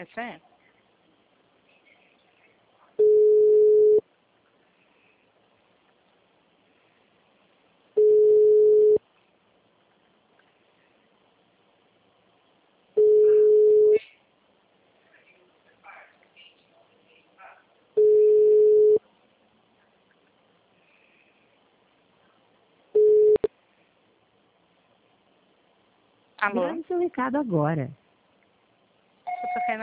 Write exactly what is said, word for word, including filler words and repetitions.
Essa é? Alô? Grave seu recado agora. Eu tô querendo